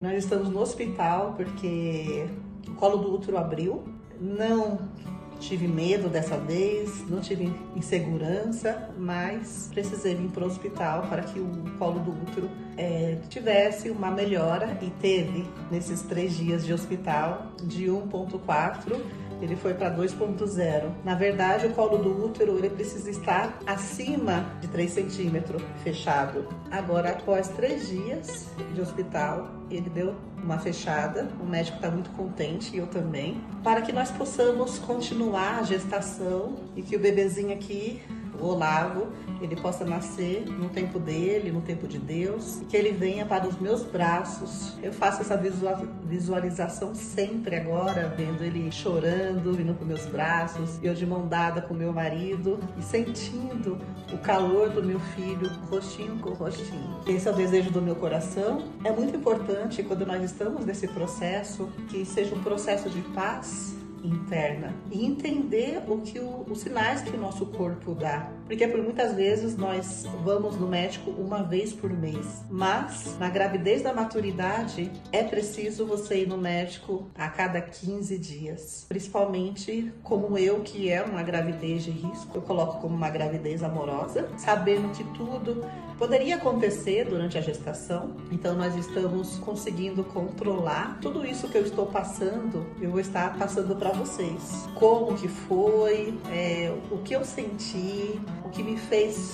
Nós estamos no hospital porque o colo do útero abriu. Não tive medo dessa vez, não tive insegurança, mas precisei vir para o hospital para que o colo do útero tivesse uma melhora, e teve nesses 3 dias de hospital. De 1,4 ele foi para 2,0. Na verdade, o colo do útero ele precisa estar acima de 3 centímetros fechado. Agora, após 3 dias de hospital, ele deu uma fechada. O médico está muito contente, e eu também, para que nós possamos continuar a gestação e que o bebezinho aqui, o Olavo, ele possa nascer no tempo dele, no tempo de Deus, e que ele venha para os meus braços. Eu faço essa visualização sempre agora, vendo ele chorando, vindo para os meus braços, eu de mão dada com meu marido e sentindo o calor do meu filho, rostinho com rostinho. Esse é o desejo do meu coração. É muito importante, quando nós estamos nesse processo, que seja um processo de paz interna e entender os sinais que o nosso corpo dá, porque por muitas vezes nós vamos no médico uma vez por mês, mas na gravidez da maturidade é preciso você ir no médico a cada 15 dias, principalmente como eu, que é uma gravidez de risco. Eu coloco como uma gravidez amorosa, sabendo que tudo poderia acontecer durante a gestação. Então nós estamos conseguindo controlar tudo isso que eu estou passando. Eu vou estar passando para vocês como que foi, o que eu senti, o que me fez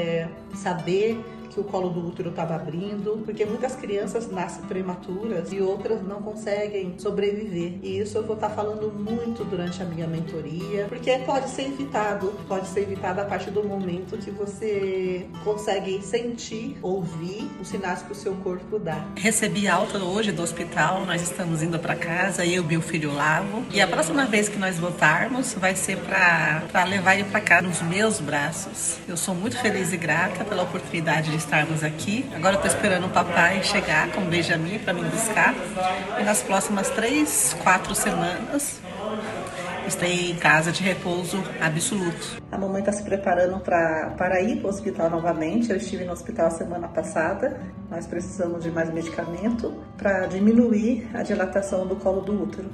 saber que o colo do útero estava abrindo, porque muitas crianças nascem prematuras e outras não conseguem sobreviver. E isso eu vou estar falando muito durante a minha mentoria, porque pode ser evitado a partir do momento que você consegue sentir, ouvir os sinais que o seu corpo dá. Recebi alta hoje do hospital, nós estamos indo para casa, eu e meu filho Olavo, e a próxima vez que nós voltarmos vai ser para levar ele para cá nos meus braços. Eu sou muito feliz e grata pela oportunidade de estarmos aqui. Agora eu tô esperando o papai chegar com o Benjamin para me buscar, e nas próximas 3, 4 semanas estarei em casa de repouso absoluto. A mamãe está se preparando para ir para o hospital novamente. Eu estive no hospital semana passada. Nós precisamos de mais medicamento para diminuir a dilatação do colo do útero.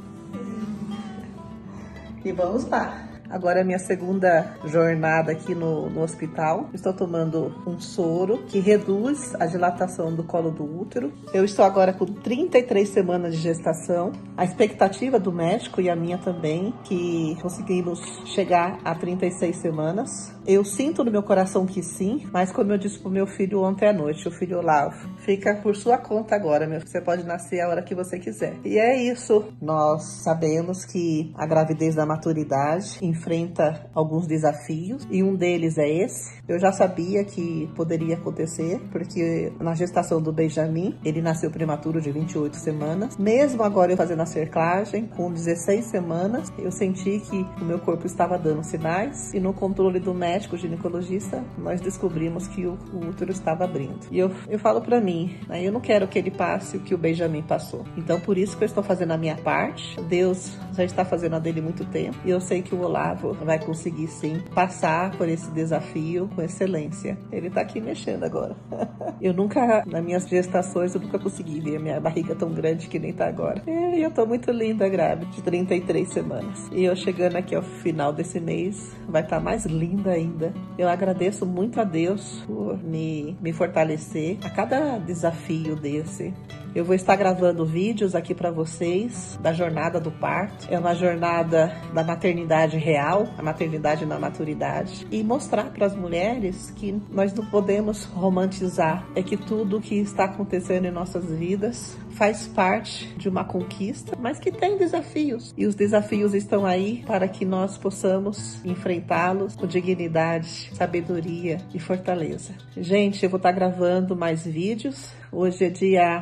E vamos lá. Agora é a minha segunda jornada aqui no hospital. Estou tomando um soro que reduz a dilatação do colo do útero. Eu estou agora com 33 semanas de gestação. A expectativa do médico e a minha também, que conseguimos chegar a 36 semanas. Eu sinto no meu coração que sim, mas como eu disse pro meu filho ontem à noite, o filho Olavo, fica por sua conta agora, meu filho. Você pode nascer a hora que você quiser. E é isso. Nós sabemos que a gravidez da maturidade enfrenta alguns desafios, e um deles é esse. Eu já sabia que poderia acontecer, porque na gestação do Benjamin, ele nasceu prematuro de 28 semanas. Mesmo agora eu fazendo a cerclagem, com 16 semanas, eu senti que o meu corpo estava dando sinais, e no controle do médico ginecologista, nós descobrimos que o útero estava abrindo. E eu falo pra mim, né, eu não quero que ele passe o que o Benjamin passou. Então por isso que eu estou fazendo a minha parte. Deus já está fazendo a dele há muito tempo, e eu sei que o Olavo vai conseguir sim passar por esse desafio com excelência. Ele tá aqui mexendo agora. Eu nunca, nas minhas gestações, eu nunca consegui ver a minha barriga tão grande que nem tá agora. E eu tô muito linda, grávida, de 33 semanas. E eu chegando aqui ao final desse mês, vai estar mais linda ainda. Eu agradeço muito a Deus por me fortalecer a cada desafio desse. Eu vou estar gravando vídeos aqui para vocês da jornada do parto. É uma jornada da maternidade real, a maternidade na maturidade. E mostrar para as mulheres que nós não podemos romantizar. É que tudo que está acontecendo em nossas vidas faz parte de uma conquista, mas que tem desafios. E os desafios estão aí para que nós possamos enfrentá-los com dignidade, sabedoria e fortaleza. Gente, eu vou estar gravando mais vídeos. Hoje é dia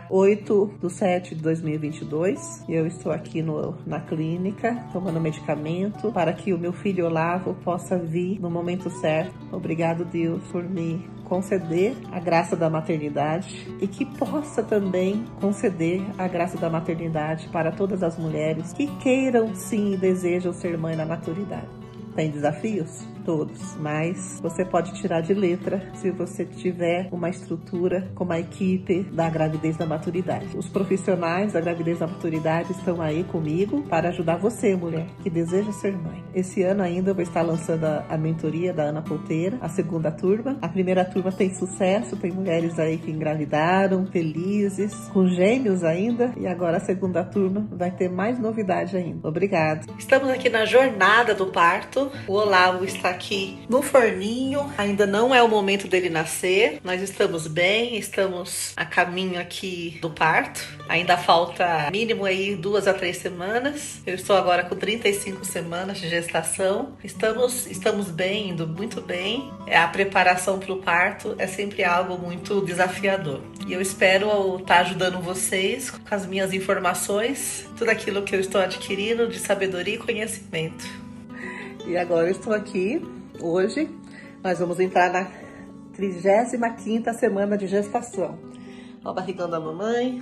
8/7/2022 e eu estou aqui na clínica tomando medicamento para que o meu filho Olavo possa vir no momento certo. Obrigado, Deus, por me conceder a graça da maternidade e que possa também conceder a graça da maternidade para todas as mulheres que queiram sim e desejam ser mãe na maturidade. Tem desafios? todos, mas você pode tirar de letra se você tiver uma estrutura como a equipe da gravidez da maturidade. Os profissionais da gravidez da maturidade estão aí comigo para ajudar você, mulher, que deseja ser mãe. Esse ano ainda eu vou estar lançando a mentoria da Ana Polteira, a segunda turma. A primeira turma tem sucesso, tem mulheres aí que engravidaram, felizes, com gêmeos ainda, e agora a segunda turma vai ter mais novidade ainda. Obrigada. Estamos aqui na jornada do parto. O Olavo está aqui no forninho, ainda não é o momento dele nascer. Nós estamos bem, estamos a caminho aqui do parto. Ainda falta mínimo aí 2 a 3 semanas. Eu estou agora com 35 semanas de gestação. Estamos bem, indo muito bem. A preparação para o parto é sempre algo muito desafiador. E eu espero estar ajudando vocês com as minhas informações, tudo aquilo que eu estou adquirindo de sabedoria e conhecimento. E agora eu estou aqui, hoje, nós vamos entrar na 35ª semana de gestação. Olha o barrigão da mamãe.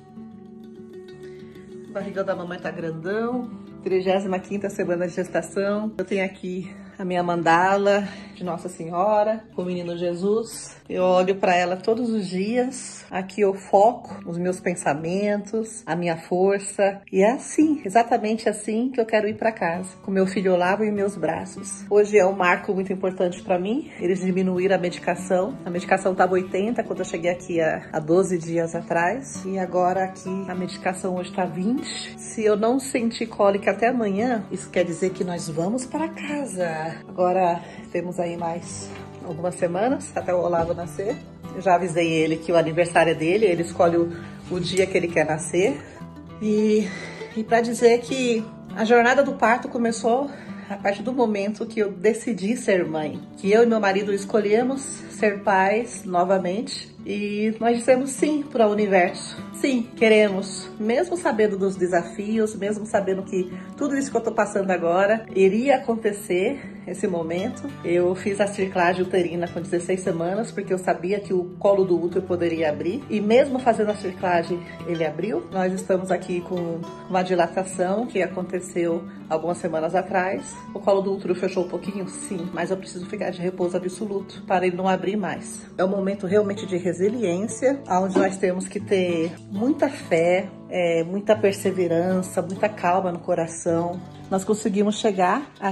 O barrigão da mamãe tá grandão. 35ª semana de gestação. Eu tenho aqui a minha mandala de Nossa Senhora, com o menino Jesus. Eu olho para ela todos os dias. Aqui eu foco os meus pensamentos, a minha força. E é assim, exatamente assim que eu quero ir para casa, com meu filho Olavo em meus braços. Hoje é um marco muito importante para mim. Eles diminuíram a medicação. A medicação estava 80 quando eu cheguei aqui há 12 dias atrás. E agora aqui a medicação hoje está 20. Se eu não sentir cólica até amanhã, isso quer dizer que nós vamos para casa. Agora temos aí mais algumas semanas até o Olavo nascer. Eu já avisei ele que o aniversário é dele, ele escolhe o dia que ele quer nascer. E para dizer que a jornada do parto começou a partir do momento que eu decidi ser mãe. Que eu e meu marido escolhemos ser pais novamente. E nós dissemos sim para o universo. Sim, queremos. Mesmo sabendo dos desafios, mesmo sabendo que tudo isso que eu tô passando agora iria acontecer, esse momento. Eu fiz a circlagem uterina com 16 semanas, porque eu sabia que o colo do útero poderia abrir. E mesmo fazendo a circlagem, ele abriu. Nós estamos aqui com uma dilatação que aconteceu algumas semanas atrás. O colo do útero fechou um pouquinho, sim, mas eu preciso ficar de repouso absoluto para ele não abrir mais. É um momento realmente de resiliência, onde nós temos que ter muita fé, muita perseverança, muita calma no coração. Nós conseguimos chegar a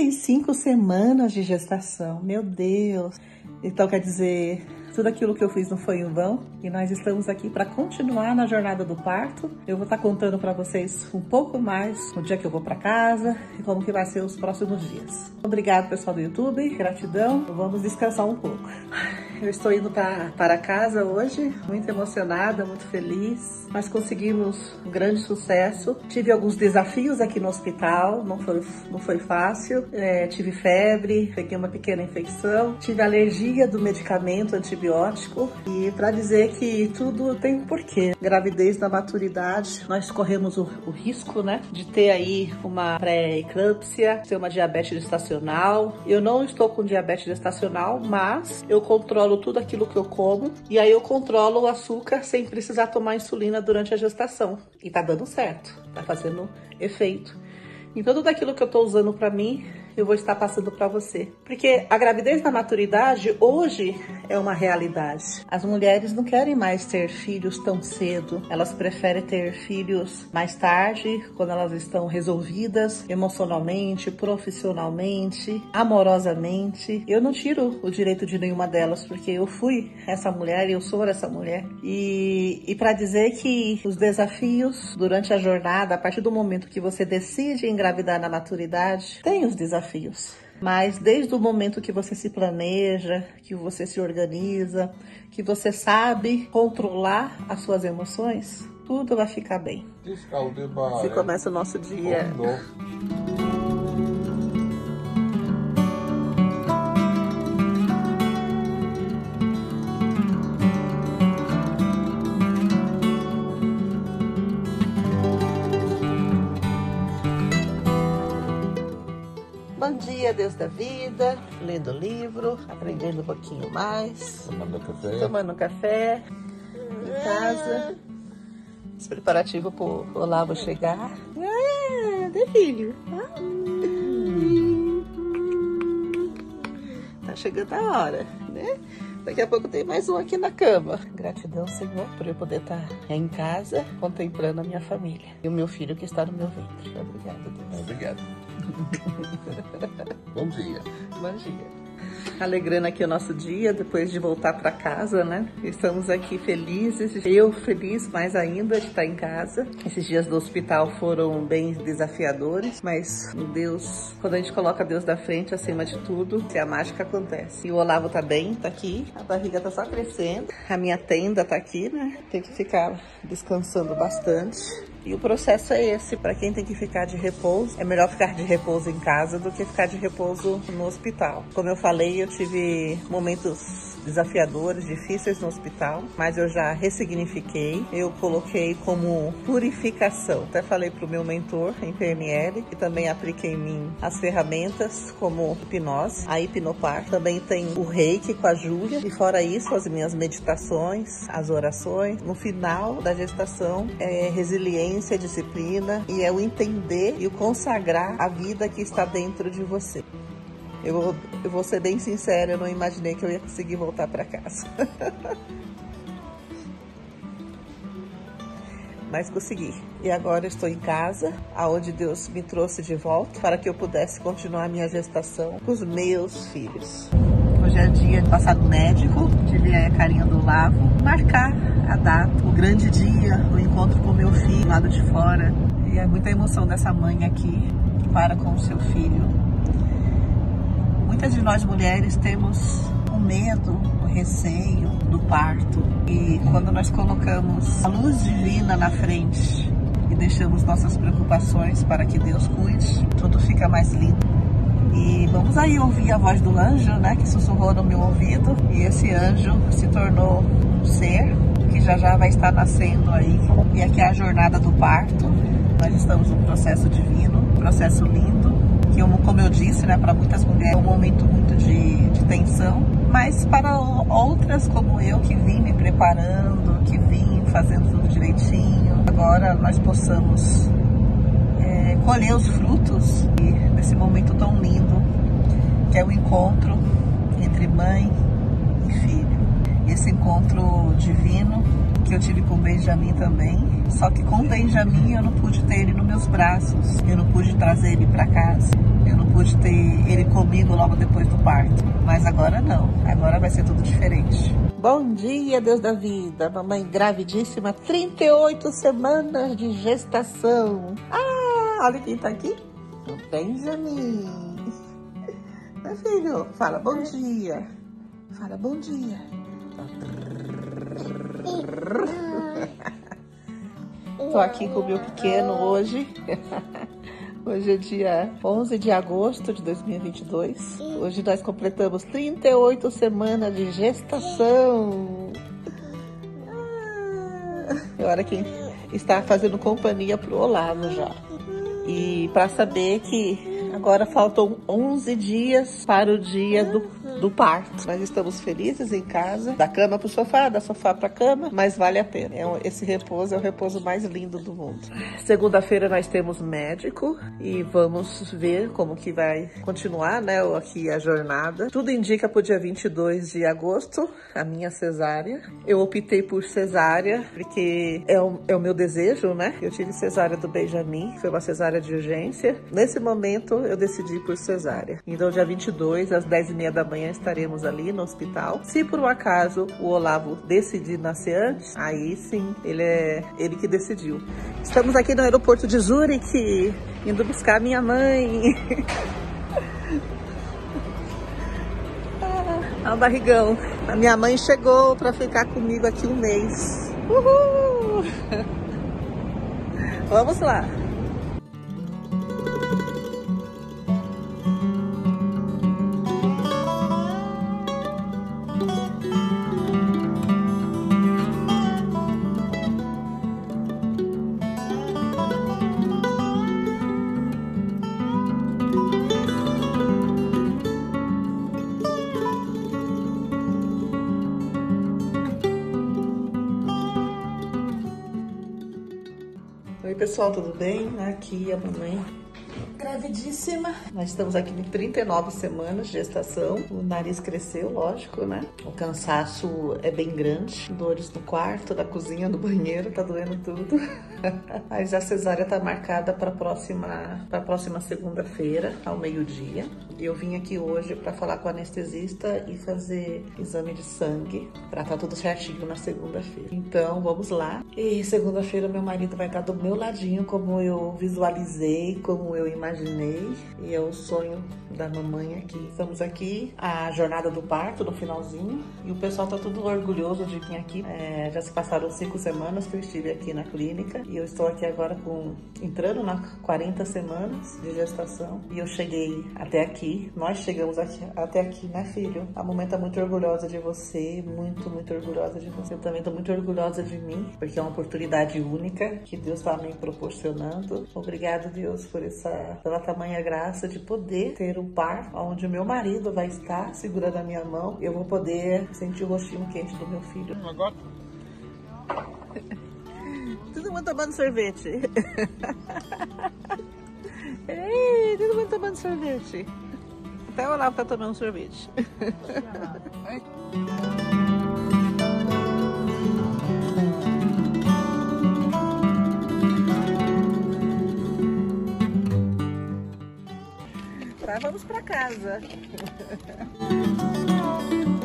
35 semanas de gestação. Meu Deus! Então, quer dizer, tudo aquilo que eu fiz não foi em vão. E nós estamos aqui para continuar na jornada do parto. Eu vou estar contando para vocês um pouco mais no dia que eu vou para casa e como que vai ser os próximos dias. Obrigado, pessoal do YouTube. Gratidão. Vamos descansar um pouco. Eu estou indo para casa hoje, muito emocionada, muito feliz. Nós conseguimos um grande sucesso. Tive alguns desafios aqui no hospital, não foi fácil. Tive febre, peguei uma pequena infecção, tive alergia do medicamento antibiótico. E para dizer que tudo tem um porquê. Gravidez da maturidade, nós corremos o risco, né, de ter aí uma pré-eclâmpsia, ter uma diabetes gestacional. Eu não estou com diabetes gestacional, mas eu controlo tudo aquilo que eu como e aí eu controlo o açúcar sem precisar tomar insulina durante a gestação. E tá dando certo, tá fazendo efeito. Então tudo aquilo que eu tô usando pra mim, eu vou estar passando para você. Porque a gravidez da maturidade hoje é uma realidade. As mulheres não querem mais ter filhos tão cedo. Elas preferem ter filhos mais tarde, quando elas estão resolvidas emocionalmente, profissionalmente, amorosamente. Eu não tiro o direito de nenhuma delas, porque eu fui essa mulher e eu sou essa mulher. E para dizer que os desafios durante a jornada, a partir do momento que você decide engravidar na maturidade, tem os desafios. Mas desde o momento que você se planeja, que você se organiza, que você sabe controlar as suas emoções, tudo vai ficar bem. Assim começa o nosso dia. Bom dia, Deus da vida, lendo o livro, aprendendo um pouquinho mais, tomando café em casa, esse preparativo para o Olavo chegar. Né, filho? chegando a hora, né? Daqui a pouco tem mais um aqui na cama. Gratidão, Senhor, por eu poder estar em casa, contemplando a minha família. E o meu filho que está no meu ventre. Obrigada, Deus. Obrigado. Bom dia. Bom dia. Alegrando aqui o nosso dia, depois de voltar para casa, né? Estamos aqui felizes, eu feliz mais ainda de estar em casa. Esses dias do hospital foram bem desafiadores, mas Deus, quando a gente coloca Deus da frente, acima de tudo, a mágica acontece. E o Olavo tá bem, tá aqui, a barriga tá só crescendo, a minha tenda tá aqui, né? Tem que ficar descansando bastante. E o processo é esse, para quem tem que ficar de repouso, é melhor ficar de repouso em casa do que ficar de repouso no hospital. Como eu falei, eu tive momentos desafiadores, difíceis no hospital, mas eu já ressignifiquei, eu coloquei como purificação. Até falei para o meu mentor em PNL, que também aplica em mim as ferramentas como hipnose, a hipnopar, também tem o reiki com a Júlia, e fora isso, as minhas meditações, as orações. No final da gestação é resiliência, disciplina e é o entender e o consagrar a vida que está dentro de você. Eu vou ser bem sincera, eu não imaginei que eu ia conseguir voltar para casa. Mas consegui. E agora eu estou em casa, aonde Deus me trouxe de volta, para que eu pudesse continuar a minha gestação com os meus filhos. Hoje é dia de passar no médico, de ver a carinha do Olavo, marcar a data, o grande dia, o encontro com meu filho, lado de fora. E é muita emoção dessa mãe aqui, que para com o seu filho. Muitas de nós mulheres temos o medo, o receio do parto. E quando nós colocamos a luz divina na frente e deixamos nossas preocupações para que Deus cuide, tudo fica mais lindo. E vamos aí ouvir a voz do anjo, né, que sussurrou no meu ouvido. E esse anjo se tornou um ser que já vai estar nascendo aí. E aqui é a jornada do parto. Nós estamos num processo divino, um processo lindo. Que, como eu disse, né, para muitas mulheres é um momento muito de tensão, mas para outras como eu, que vim me preparando, que vim fazendo tudo direitinho, agora nós possamos colher os frutos desse momento tão lindo, que é o encontro entre mãe e filho. Esse encontro divino que eu tive com o Benjamin também, só que com o Benjamin eu não pude ter ele nos meus braços, eu não pude trazer ele para casa, eu não pude ter ele comigo logo depois do parto, mas agora não, agora vai ser tudo diferente. Bom dia, Deus da vida, mamãe gravidíssima, 38 semanas de gestação. Olha quem tá aqui, o Benjamin. Meu filho, fala bom dia, fala bom dia. Tô aqui com o meu pequeno hoje. Hoje é dia 11 de agosto de 2022. Hoje nós completamos 38 semanas de gestação. Agora quem está fazendo companhia pro Olavo já. E para saber que agora faltam 11 dias para o dia do parto. Nós estamos felizes em casa, da cama pro sofá, da sofá pra cama, mas vale a pena. Esse repouso é o repouso mais lindo do mundo. Segunda-feira nós temos médico e vamos ver como que vai continuar, né, aqui a jornada. Tudo indica pro dia 22 de agosto, a minha cesárea. Eu optei por cesárea porque é o meu desejo, né? Eu tive cesárea do Benjamin, foi uma cesárea de urgência. Nesse momento eu decidi por cesárea. Então dia 22 às 10h30 da manhã estaremos ali no hospital. Se por um acaso o Olavo decidir nascer antes, aí sim, ele que decidiu. Estamos aqui no aeroporto de Zurique, indo buscar minha mãe. Ah, o barrigão. A minha mãe chegou para ficar comigo aqui um mês. Uhul! Vamos lá. Oi pessoal, tudo bem? Aqui a mamãe gravidíssima. Nós estamos aqui em 39 semanas de gestação. O nariz cresceu, lógico, né? O cansaço é bem grande. Dores no quarto, na cozinha, no banheiro, tá doendo tudo. Mas a cesárea tá marcada para a próxima segunda-feira, ao meio-dia. E eu vim aqui hoje para falar com o anestesista e fazer exame de sangue para tá tudo certinho na segunda-feira. Então, vamos lá. E segunda-feira meu marido vai estar do meu ladinho, como eu visualizei, como eu imaginei. E é o sonho da mamãe aqui. Estamos aqui, a jornada do parto, no finalzinho. E o pessoal tá tudo orgulhoso de vir aqui. Já se passaram 5 semanas que eu estive aqui na clínica. E eu estou aqui agora entrando nas 40 semanas de gestação. E eu cheguei até aqui. Nós chegamos até aqui, né, filho? A mamãe tá muito orgulhosa de você. Muito, muito orgulhosa de você. Eu também tô muito orgulhosa de mim. Porque é uma oportunidade única que Deus tá me proporcionando. Obrigado, Deus, pela tamanha graça de poder ter um parto onde o meu marido vai estar segurando a minha mão. Eu vou poder sentir o rostinho quente do meu filho. Agora? Todo mundo tomando sorvete. Ei, todo mundo tomando sorvete. Até o Olavo tá tomando sorvete. Tá, vamos pra casa.